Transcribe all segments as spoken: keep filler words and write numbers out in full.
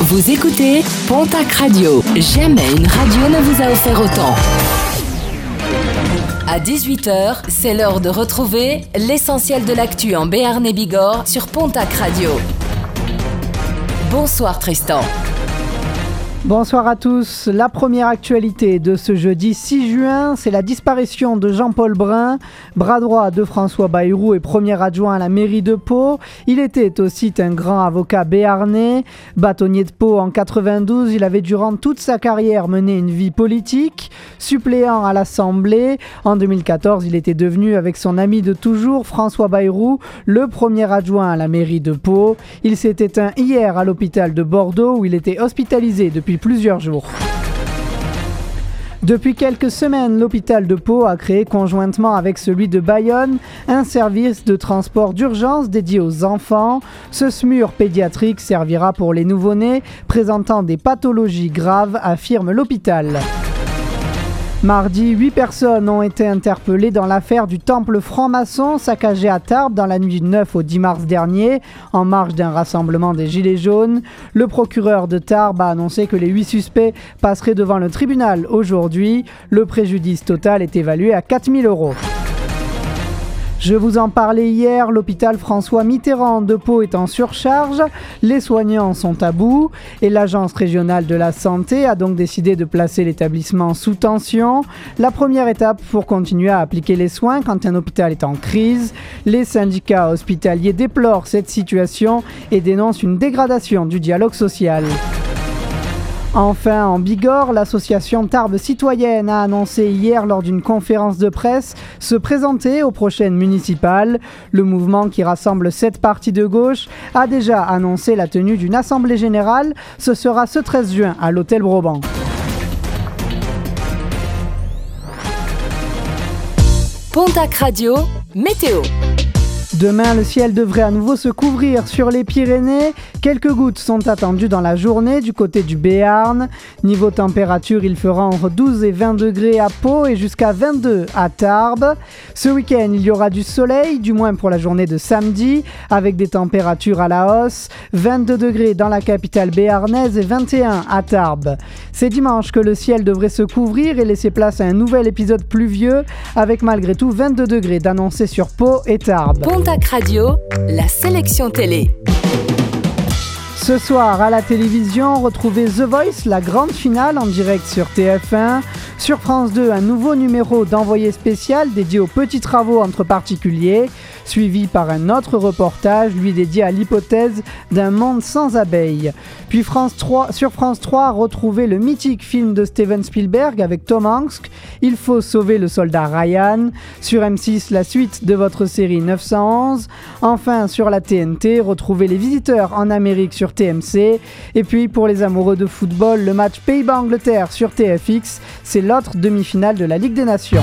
Vous écoutez Pontac Radio. Jamais une radio ne vous a offert autant. À dix-huit heures, c'est l'heure de retrouver l'essentiel de l'actu en Béarn et Bigorre sur Pontac Radio. Bonsoir Tristan. Bonsoir à tous. La première actualité de ce jeudi six juin, c'est la disparition de Jean-Paul Brun, bras droit de François Bayrou et premier adjoint à la mairie de Pau. Il était aussi un grand avocat béarnais. Bâtonnier de Pau en quatre-vingt-douze, il avait durant toute sa carrière mené une vie politique. Suppléant à l'Assemblée, en deux mille quatorze, il était devenu avec son ami de toujours, François Bayrou, le premier adjoint à la mairie de Pau. Il s'est éteint hier à l'hôpital de Bordeaux où il était hospitalisé depuis plusieurs jours. Depuis quelques semaines, l'hôpital de Pau a créé conjointement avec celui de Bayonne un service de transport d'urgence dédié aux enfants. Ce S M U R pédiatrique servira pour les nouveau-nés présentant des pathologies graves, affirme l'hôpital. Mardi, huit personnes ont été interpellées dans l'affaire du temple franc-maçon saccagé à Tarbes dans la nuit du neuf au dix mars dernier, en marge d'un rassemblement des Gilets jaunes. Le procureur de Tarbes a annoncé que les huit suspects passeraient devant le tribunal aujourd'hui. Le préjudice total est évalué à quatre mille euros. Je vous en parlais hier, l'hôpital François Mitterrand de Pau est en surcharge, les soignants sont à bout et l'agence régionale de la santé a donc décidé de placer l'établissement sous tension. La première étape pour continuer à appliquer les soins quand un hôpital est en crise. Les syndicats hospitaliers déplorent cette situation et dénoncent une dégradation du dialogue social. Enfin, en Bigorre, l'association Tarbes Citoyenne a annoncé hier lors d'une conférence de presse se présenter aux prochaines municipales. Le mouvement qui rassemble sept partis de gauche a déjà annoncé la tenue d'une assemblée générale. Ce sera ce treize juin à l'hôtel Broban. Pontac Radio, météo. Demain, le ciel devrait à nouveau se couvrir sur les Pyrénées. Quelques gouttes sont attendues dans la journée du côté du Béarn. Niveau température, il fera entre douze et vingt degrés à Pau et jusqu'à vingt-deux à Tarbes. Ce week-end, il y aura du soleil, du moins pour la journée de samedi, avec des températures à la hausse. vingt-deux degrés dans la capitale béarnaise et vingt et un à Tarbes. C'est dimanche que le ciel devrait se couvrir et laisser place à un nouvel épisode pluvieux, avec malgré tout vingt-deux degrés d'annoncés sur Pau et Tarbes. Pontac Radio, la sélection télé. Ce soir, à la télévision, retrouvez The Voice, la grande finale en direct sur T F un. Sur France deux, un nouveau numéro d'envoyé spécial dédié aux petits travaux entre particuliers, suivi par un autre reportage, lui dédié à l'hypothèse d'un monde sans abeilles. Puis France trois, sur France trois, retrouvez le mythique film de Steven Spielberg avec Tom Hanks, Il faut sauver le soldat Ryan. Sur M six, la suite de votre série neuf cent onze. Enfin, sur la T N T, retrouvez Les Visiteurs en Amérique sur T M C. Et puis, pour les amoureux de football, le match Pays-Bas-Angleterre sur T F X, c'est l'autre demi-finale de la Ligue des Nations.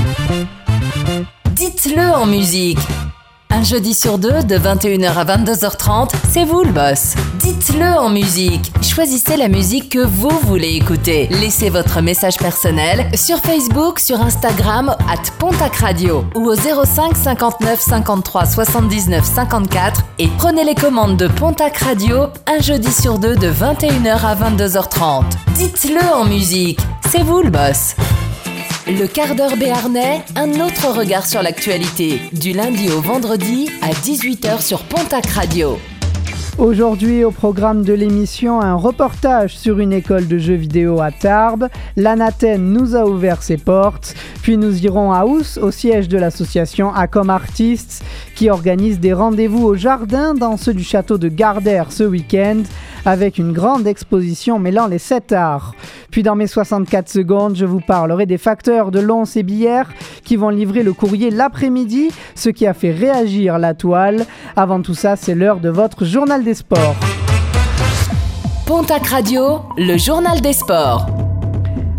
Dites-le en musique. Un jeudi sur deux, de vingt et une heures à vingt-deux heures trente, c'est vous le boss. Dites-le en musique. Choisissez la musique que vous voulez écouter. Laissez votre message personnel sur Facebook, sur Instagram, at Pontac Radio ou au zéro cinq cinquante-neuf cinquante-trois soixante-dix-neuf cinquante-quatre et prenez les commandes de Pontac Radio un jeudi sur deux de vingt et une heures à vingt-deux heures trente. Dites-le en musique. C'est vous le boss. Le quart d'heure béarnais, un autre regard sur l'actualité. Du lundi au vendredi à dix-huit heures sur Pontac Radio. Aujourd'hui, au programme de l'émission, un reportage sur une école de jeux vidéo à Tarbes. L'Anathène nous a ouvert ses portes. Puis nous irons à Ous, au siège de l'association Acom Artists, qui organise des rendez-vous au jardin dans ceux du château de Gardère ce week-end, avec une grande exposition mêlant les sept arts. Puis dans mes soixante-quatre secondes, je vous parlerai des facteurs de Lons et Billère qui vont livrer le courrier l'après-midi, ce qui a fait réagir la toile. Avant tout ça, c'est l'heure de votre journal des sports. Pontac Radio, le journal des sports.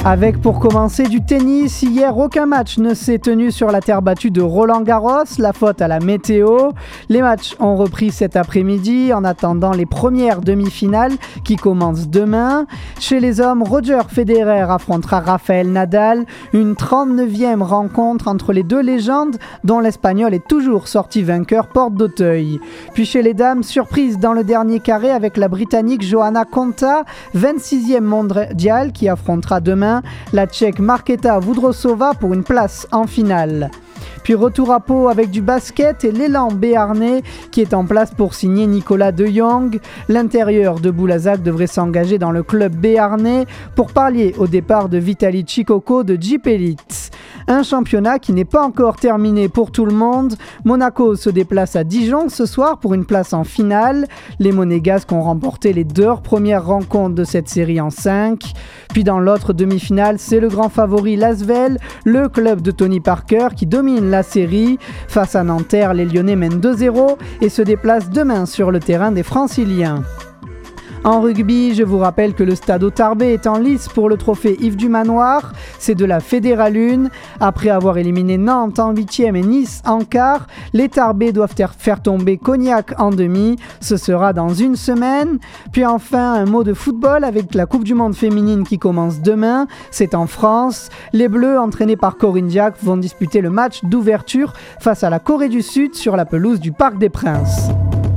Avec pour commencer du tennis, hier aucun match ne s'est tenu sur la terre battue de Roland-Garros, la faute à la météo. Les matchs ont repris cet après-midi en attendant les premières demi-finales qui commencent demain. Chez les hommes, Roger Federer affrontera Rafael Nadal, une trente-neuvième rencontre entre les deux légendes dont l'Espagnol est toujours sorti vainqueur porte d'Auteuil. Puis chez les dames, surprise dans le dernier carré avec la Britannique Johanna Konta, vingt-sixième mondiale qui affrontera demain la Tchèque Markéta Vondrousová pour une place en finale. Puis retour à Pau avec du basket et l'élan béarnais qui est en place pour signer Nicolas De Jong. L'intérieur de Boulazac devrait s'engager dans le club béarnais pour pallier au départ de Vitaly Tchikoko de Jeep Elite. Un championnat qui n'est pas encore terminé pour tout le monde. Monaco se déplace à Dijon ce soir pour une place en finale. Les Monégasques ont remporté les deux premières rencontres de cette série en cinq. Puis dans l'autre demi-finale, c'est le grand favori Lasvel, le club de Tony Parker qui domine la série. Face à Nanterre, les Lyonnais mènent deux zéro et se déplacent demain sur le terrain des Franciliens. En rugby, je vous rappelle que le Stade Tarbais est en lice pour le trophée Yves du Manoir. C'est de la Fédérale un. Après avoir éliminé Nantes en huitième et Nice en quart, les Tarbais doivent faire tomber Cognac en demi. Ce sera dans une semaine. Puis enfin, un mot de football avec la Coupe du Monde féminine qui commence demain. C'est en France. Les Bleus, entraînés par Corinne Diacre, vont disputer le match d'ouverture face à la Corée du Sud sur la pelouse du Parc des Princes.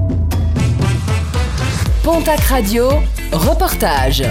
Pontac Radio, reportage.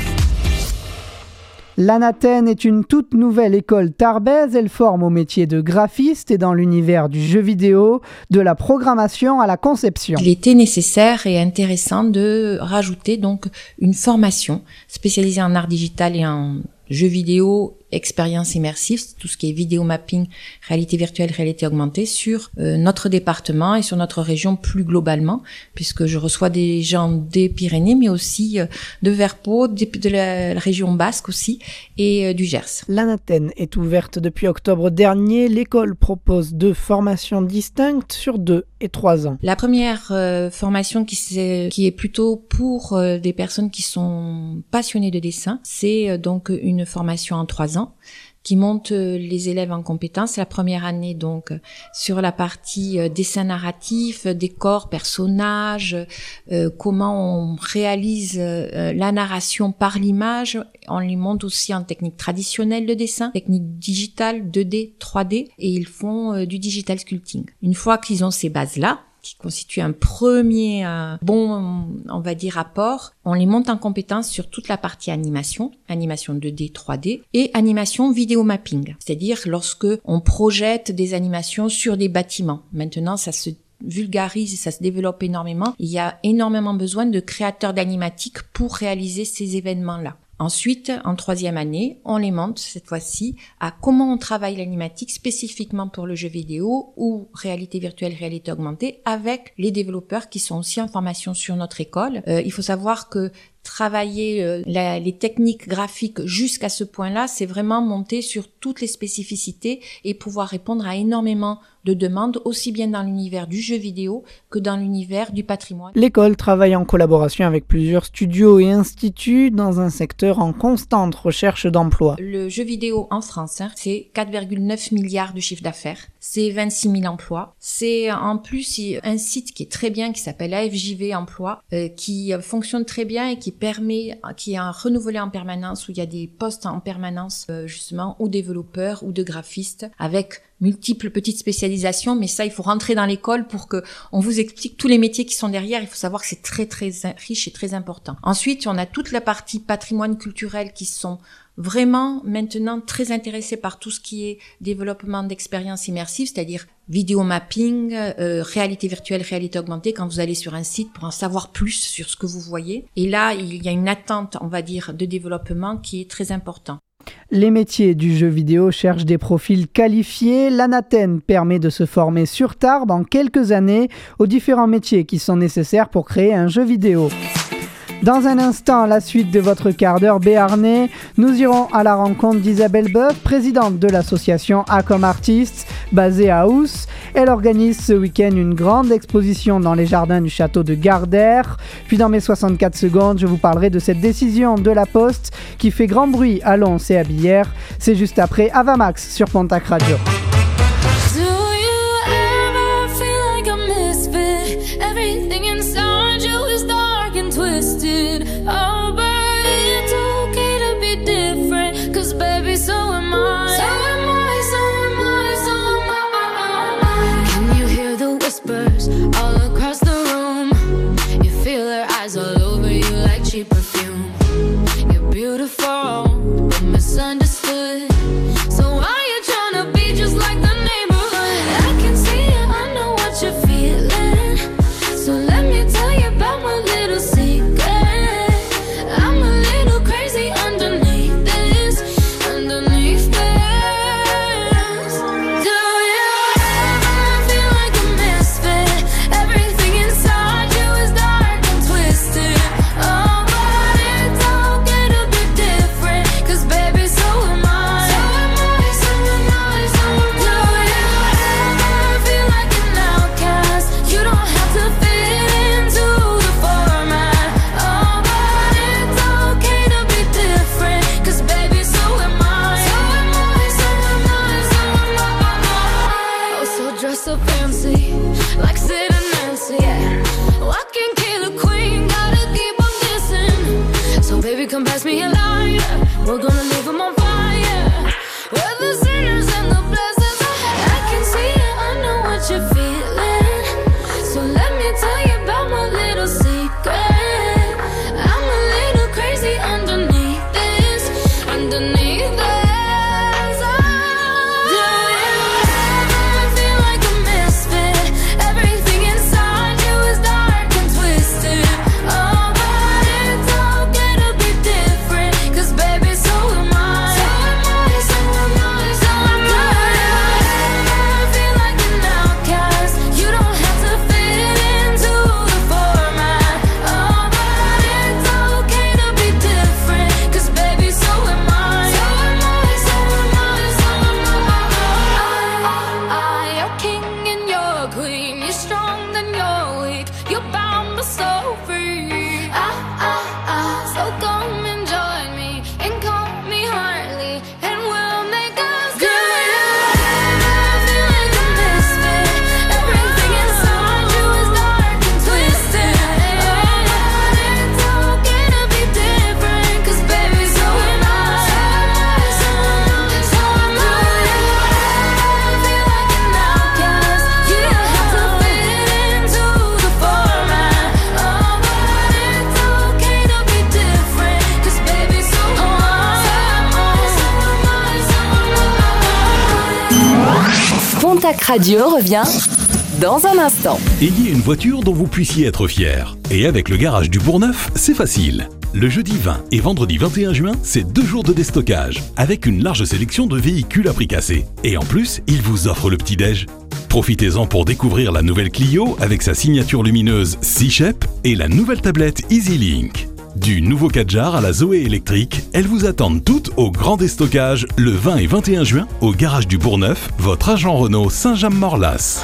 L'Anathène est une toute nouvelle école tarbaise. Elle forme au métier de graphiste et dans l'univers du jeu vidéo, de la programmation à la conception. Il était nécessaire et intéressant de rajouter donc une formation spécialisée en art digital et en jeux vidéo, expérience immersive, tout ce qui est vidéo mapping, réalité virtuelle, réalité augmentée sur euh, notre département et sur notre région plus globalement, puisque je reçois des gens des Pyrénées, mais aussi euh, de Verpeau, de, de la, la région basque aussi, et euh, du Gers. L'Anathène est ouverte depuis octobre dernier. L'école propose deux formations distinctes sur deux et trois ans. La première euh, formation qui, c'est, qui est plutôt pour euh, des personnes qui sont passionnées de dessin, c'est euh, donc une formation en trois ans qui monte les élèves en compétences. La première année donc sur la partie euh, dessin narratif, décor, personnages, euh, comment on réalise euh, la narration par l'image. On les monte aussi en technique traditionnelle de dessin, technique digitale, deux D, trois D, et ils font euh, du digital sculpting. Une fois qu'ils ont ces bases-là, qui constitue un premier euh, bon, on va dire, apport, on les monte en compétence sur toute la partie animation, animation deux D, trois D, et animation vidéo mapping, c'est-à-dire lorsque on projette des animations sur des bâtiments. Maintenant, ça se vulgarise et ça se développe énormément. Il y a énormément besoin de créateurs d'animatique pour réaliser ces événements-là. Ensuite, en troisième année, on les monte cette fois-ci à comment on travaille l'animatique spécifiquement pour le jeu vidéo ou réalité virtuelle, réalité augmentée avec les développeurs qui sont aussi en formation sur notre école. Euh, il faut savoir que travailler euh, la, les techniques graphiques jusqu'à ce point-là, c'est vraiment monter sur toutes les spécificités et pouvoir répondre à énormément de demandes, aussi bien dans l'univers du jeu vidéo que dans l'univers du patrimoine. L'école travaille en collaboration avec plusieurs studios et instituts dans un secteur en constante recherche d'emploi. Le jeu vidéo en France, hein, c'est quatre virgule neuf milliards de chiffre d'affaires, c'est vingt-six mille emplois. C'est en plus un site qui est très bien, qui s'appelle A F J V Emploi, euh, qui fonctionne très bien et qui permet, qui est renouvelé en permanence, où il y a des postes en permanence euh, justement, ou développeurs ou de graphistes, avec multiples petites spécialisations, mais ça, il faut rentrer dans l'école pour que on vous explique tous les métiers qui sont derrière. Il faut savoir que c'est très, très riche et très important. Ensuite, on a toute la partie patrimoine culturel qui sont vraiment maintenant très intéressés par tout ce qui est développement d'expériences immersives, c'est-à-dire vidéo mapping, euh, réalité virtuelle, réalité augmentée, quand vous allez sur un site pour en savoir plus sur ce que vous voyez. Et là, il y a une attente, on va dire, de développement qui est très important. Les métiers du jeu vidéo cherchent des profils qualifiés. L'Anathène permet de se former sur Tarbes en quelques années aux différents métiers qui sont nécessaires pour créer un jeu vidéo. Dans un instant, la suite de votre quart d'heure béarnais, nous irons à la rencontre d'Isabelle Boeuf, présidente de l'association Acom Artists, basée à Oos. Elle organise ce week-end une grande exposition dans les jardins du château de Gardère. Puis dans mes soixante-quatre secondes, je vous parlerai de cette décision de la Poste qui fait grand bruit à Lons et à Billère. C'est juste après Avamax sur Pontac Radio. Oh, but it's okay to be different, 'cause baby, so am I. So am I, so am I, so am I. Can you hear the whispers all across the room? You feel their eyes all over you like cheap perfume. You're beautiful, but misunderstood. So why you tryna be just like the neighborhood? I can see it, I know what you're feeling. So let me tell you about my little secret. Come pass me a lighter, we're gonna leave them on fire. We're the sinners and the blessings. I can see it, I know what you're feeling. So let me tell you about my little secret. I'm a little crazy underneath this, underneath this. Do you ever feel like a misfit? Everything inside you is dark and twisted. Oh, Pontac Radio revient dans un instant. Ayez une voiture dont vous puissiez être fier. Et avec le garage du Bourgneuf, c'est facile. Le jeudi vingt et vendredi vingt et un juin, c'est deux jours de déstockage, avec une large sélection de véhicules à prix cassé. Et en plus, ils vous offrent le petit-déj. Profitez-en pour découvrir la nouvelle Clio avec sa signature lumineuse C-Shape et la nouvelle tablette EasyLink. Du nouveau Kadjar à la Zoé électrique, elles vous attendent toutes au grand déstockage le vingt et vingt et un juin au garage du Bourgneuf, votre agent Renault Saint-James-Morlas.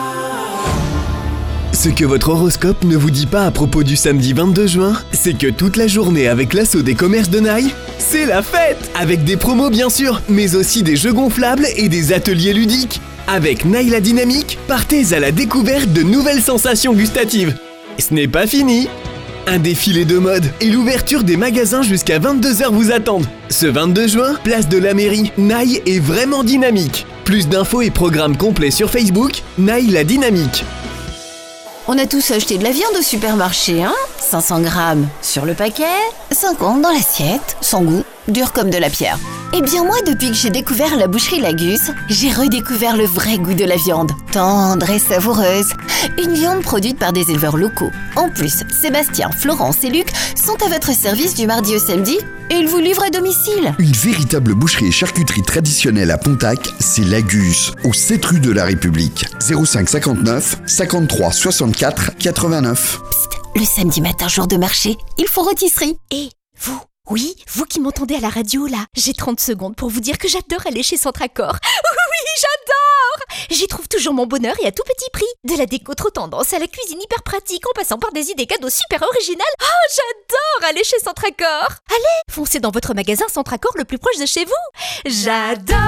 Ce que votre horoscope ne vous dit pas à propos du samedi vingt-deux juin, c'est que toute la journée avec l'assaut des commerces de Naï, c'est la fête! Avec des promos bien sûr, mais aussi des jeux gonflables et des ateliers ludiques. Avec Naï la dynamique, partez à la découverte de nouvelles sensations gustatives. Ce n'est pas fini! Un défilé de mode et l'ouverture des magasins jusqu'à vingt-deux heures vous attendent. Ce vingt-deux juin, place de la mairie, Naï est vraiment dynamique. Plus d'infos et programmes complets sur Facebook, Naï la dynamique. On a tous acheté de la viande au supermarché, hein ? cinq cents grammes sur le paquet, cinquante dans l'assiette, sans goût, dur comme de la pierre. Eh bien moi, depuis que j'ai découvert la boucherie Lagus, j'ai redécouvert le vrai goût de la viande, tendre et savoureuse. Une viande produite par des éleveurs locaux. En plus, Sébastien, Florence et Luc sont à votre service du mardi au samedi et ils vous livrent à domicile. Une véritable boucherie et charcuterie traditionnelle à Pontac, c'est Lagus, au sept rue de la République. zéro cinq cinquante-neuf cinquante-trois soixante-quatre quatre-vingt-neuf. Psst, Le samedi matin, jour de marché, il faut rôtisserie. Et vous, oui, vous qui m'entendez à la radio là, j'ai trente secondes pour vous dire que j'adore aller chez Centracor. Oui, j'adore! J'y trouve toujours mon bonheur et à tout petit prix. De la déco trop tendance à la cuisine hyper pratique en passant par des idées cadeaux super originales. Oh, j'adore aller chez Centracor! Allez, foncez dans votre magasin Centracor le plus proche de chez vous. J'adore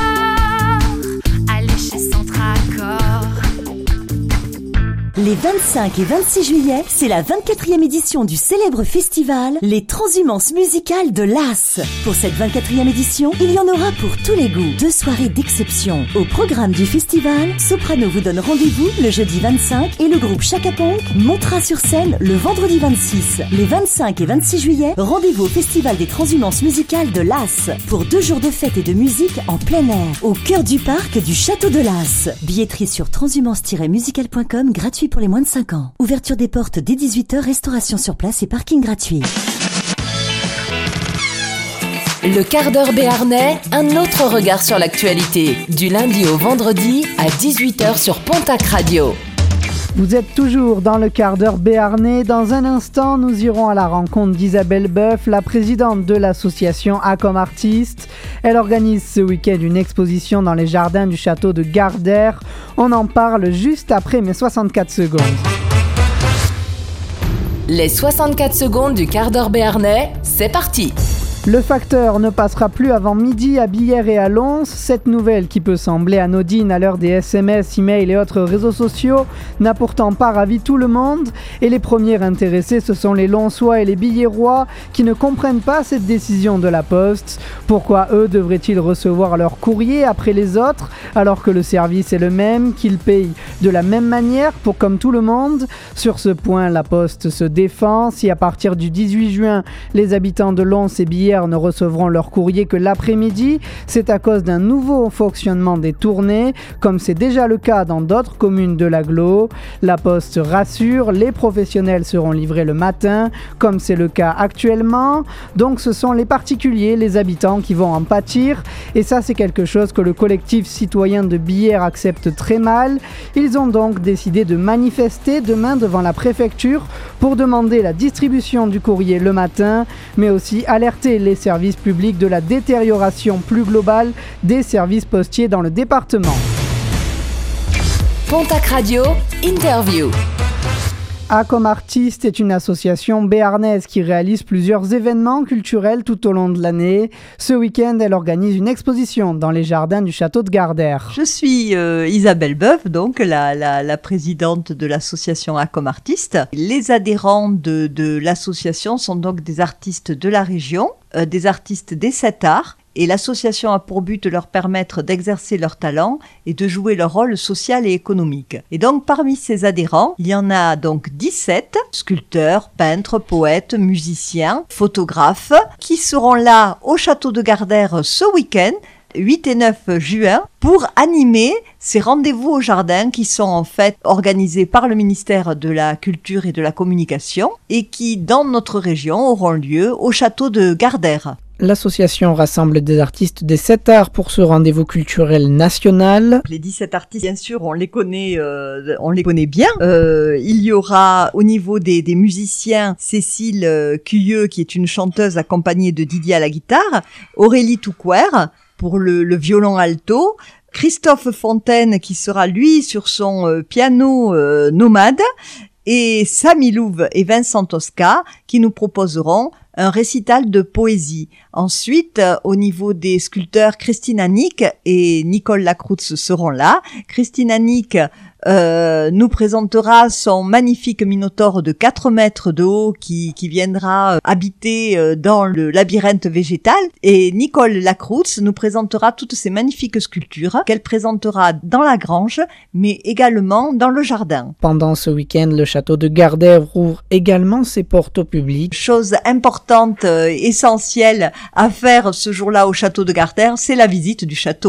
aller chez Centracor. Les vingt-cinq et vingt-six juillet, c'est la vingt-quatrième édition du célèbre festival Les Transhumances musicales de l'As. Pour cette vingt-quatrième édition, il y en aura pour tous les goûts. Deux soirées d'exception. Au programme du festival, Soprano vous donne rendez-vous le jeudi vingt-cinq et le groupe Chaka Ponk montera sur scène le vendredi vingt-six. Les vingt-cinq et vingt-six juillet, rendez-vous au festival des Transhumances musicales de l'As pour deux jours de fête et de musique en plein air, au cœur du parc du Château de l'As. Billetterie sur transhumance tiret musical point com, gratuit pour les moins de cinq ans. Ouverture des portes dès dix-huit heures, restauration sur place et parking gratuit. Le quart d'heure béarnais, un autre regard sur l'actualité. Du lundi au vendredi à dix-huit heures sur Pontac Radio. Vous êtes toujours dans le quart d'heure béarnais. Dans un instant, nous irons à la rencontre d'Isabelle Boeuf, la présidente de l'association A comme artiste. Elle organise ce week-end une exposition dans les jardins du château de Gardère. On en parle juste après mes soixante-quatre secondes. Les soixante-quatre secondes du quart d'heure béarnais, c'est parti! Le facteur ne passera plus avant midi à Billère et à Lons. Cette nouvelle, qui peut sembler anodine à l'heure des S M S, emails et autres réseaux sociaux, n'a pourtant pas ravi tout le monde. Et les premiers intéressés, ce sont les Lonsois et les Billérois qui ne comprennent pas cette décision de la Poste. Pourquoi eux devraient-ils recevoir leur courrier après les autres, alors que le service est le même, qu'ils payent de la même manière pour comme tout le monde? Sur ce point, la Poste se défend. Si à partir du dix-huit juin, les habitants de Lons et Billère ne recevront leur courrier que l'après-midi, c'est à cause d'un nouveau fonctionnement des tournées, comme c'est déjà le cas dans d'autres communes de l'agglo. La Poste rassure, les professionnels seront livrés le matin, comme c'est le cas actuellement. Donc ce sont les particuliers, les habitants qui vont en pâtir, et ça c'est quelque chose que le collectif citoyen de Billère accepte très mal. Ils ont donc décidé de manifester demain devant la préfecture pour demander la distribution du courrier le matin, mais aussi alerter les services publics de la détérioration plus globale des services postiers dans le département. Pontac Radio, interview. A comme artiste est une association béarnaise qui réalise plusieurs événements culturels tout au long de l'année. Ce week-end, elle organise une exposition dans les jardins du château de Gardère. Je suis euh, Isabelle Boeuf, donc la, la, la présidente de l'association A comme artiste. Les adhérents de, de l'association sont donc des artistes de la région, euh, des artistes des sept arts. Et l'association a pour but de leur permettre d'exercer leur talent et de jouer leur rôle social et économique. Et donc, parmi ces adhérents, il y en a donc dix-sept, sculpteurs, peintres, poètes, musiciens, photographes, qui seront là au château de Gardère ce week-end, huit et neuf juin, pour animer ces rendez-vous au jardin qui sont en fait organisés par le ministère de la Culture et de la Communication et qui, dans notre région, auront lieu au château de Gardère. L'association rassemble des artistes des sept arts pour ce rendez-vous culturel national. Les dix-sept artistes, bien sûr, on les connaît, euh, on les connaît bien. Euh, il y aura au niveau des, des musiciens Cécile euh, Cuyeux, qui est une chanteuse accompagnée de Didier à la guitare, Aurélie Touquer pour le, le violon alto, Christophe Fontaine qui sera lui sur son euh, piano euh, nomade, et Samy Louve et Vincent Tosca qui nous proposeront un récital de poésie. Ensuite, euh, au niveau des sculpteurs, Christine Annick et Nicole Lacroutz seront là. Christine Annick euh, nous présentera son magnifique minotaure de quatre mètres de haut qui, qui viendra habiter euh, dans le labyrinthe végétal. Et Nicole Lacroutz nous présentera toutes ces magnifiques sculptures qu'elle présentera dans la grange, mais également dans le jardin. Pendant ce week-end, le château de Gardère ouvre également ses portes au public. Chose importante, euh, essentielle à faire ce jour-là au château de Gardère, c'est la visite du château.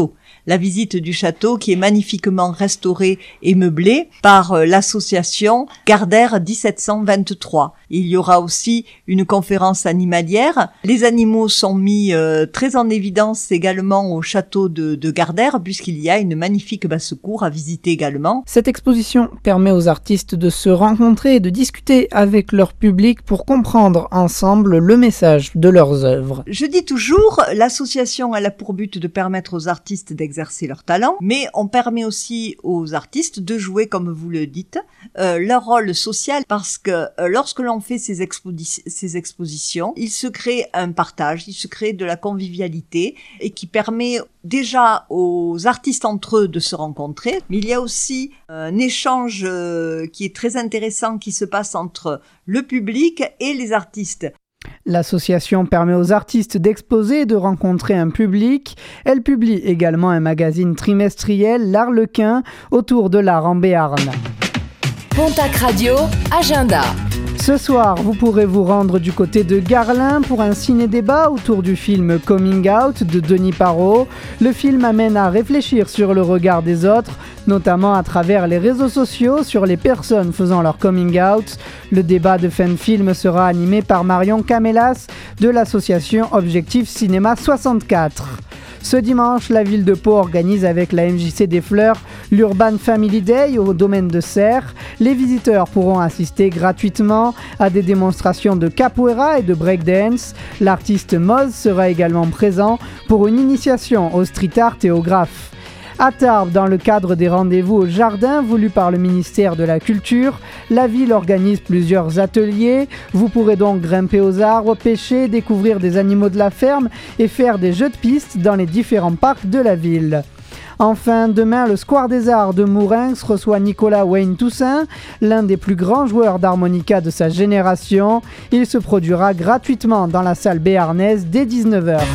la visite du château qui est magnifiquement restauré et meublé par euh, l'association Gardère dix-sept cent vingt-trois. Il y aura aussi une conférence animalière. Les animaux sont mis euh, très en évidence également au château de, de Gardère puisqu'il y a une magnifique basse-cour à visiter également. Cette exposition permet aux artistes de se rencontrer et de discuter avec leur public pour comprendre ensemble le message de leurs œuvres. Je dis toujours, l'association elle a pour but de permettre aux artistes d'exercer leur talent, mais on permet aussi aux artistes de jouer, comme vous le dites, euh, leur rôle social parce que euh, lorsque l'on fait ces, expo- ces expositions, il se crée un partage, il se crée de la convivialité et qui permet déjà aux artistes entre eux de se rencontrer, mais il y a aussi un échange euh, qui est très intéressant qui se passe entre le public et les artistes. L'association permet aux artistes d'exposer et de rencontrer un public. Elle publie également un magazine trimestriel, l'Arlequin, autour de l'art en Béarn. Pontac Radio, agenda. Ce soir, vous pourrez vous rendre du côté de Garlin pour un ciné-débat autour du film Coming Out de Denis Parot. Le film amène à réfléchir sur le regard des autres, notamment à travers les réseaux sociaux sur les personnes faisant leur coming out. Le débat de fin de film sera animé par Marion Camélas de l'association Objectif Cinéma soixante-quatre. Ce dimanche, la ville de Pau organise avec la M J C des Fleurs l'Urban Family Day au domaine de Serres. Les visiteurs pourront assister gratuitement à des démonstrations de capoeira et de breakdance. L'artiste Moz sera également présent pour une initiation au street art et au graphe. À Tarbes, dans le cadre des rendez-vous au jardin voulus par le ministère de la Culture, la ville organise plusieurs ateliers. Vous pourrez donc grimper aux arbres, pêcher, découvrir des animaux de la ferme et faire des jeux de piste dans les différents parcs de la ville. Enfin, demain, le Square des Arts de Mourinx reçoit Nicolas Wayne Toussaint, l'un des plus grands joueurs d'harmonica de sa génération. Il se produira gratuitement dans la salle béarnaise dès dix-neuf heures.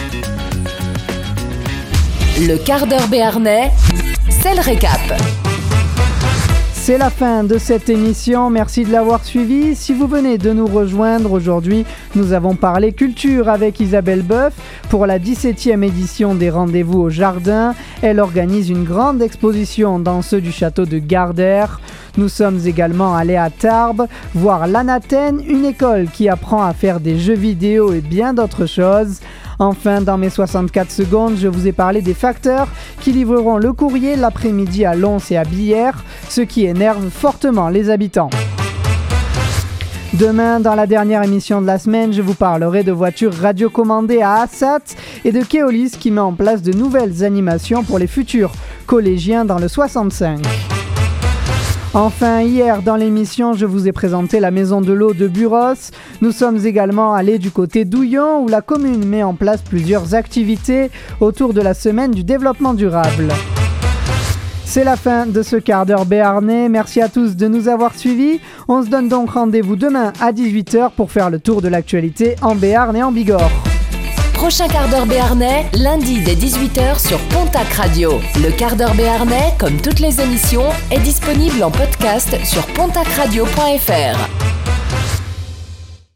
Le quart d'heure béarnais, c'est le récap. C'est la fin de cette émission, merci de l'avoir suivi. Si vous venez de nous rejoindre aujourd'hui, nous avons parlé culture avec Isabelle Boeuf pour la dix-septième édition des Rendez-vous au Jardin. Elle organise une grande exposition dans ceux du château de Gardère. Nous sommes également allés à Tarbes, voir l'Anathène, une école qui apprend à faire des jeux vidéo et bien d'autres choses. Enfin, dans mes soixante-quatre secondes, je vous ai parlé des facteurs qui livreront le courrier l'après-midi à Lons et à Billère, ce qui énerve fortement les habitants. Demain, dans la dernière émission de la semaine, je vous parlerai de voitures radiocommandées à Assat et de Keolis qui met en place de nouvelles animations pour les futurs collégiens dans le soixante-cinq. Enfin, hier dans l'émission, je vous ai présenté la maison de l'eau de Buros. Nous sommes également allés du côté d'Ouillon où la commune met en place plusieurs activités autour de la semaine du développement durable. C'est la fin de ce quart d'heure béarnais. Merci à tous de nous avoir suivis. On se donne donc rendez-vous demain à dix-huit heures pour faire le tour de l'actualité en Béarn et en Bigorre. Prochain quart d'heure béarnais, lundi dès dix-huit heures sur Pontac Radio. Le quart d'heure béarnais, comme toutes les émissions, est disponible en podcast sur pontac radio point f r.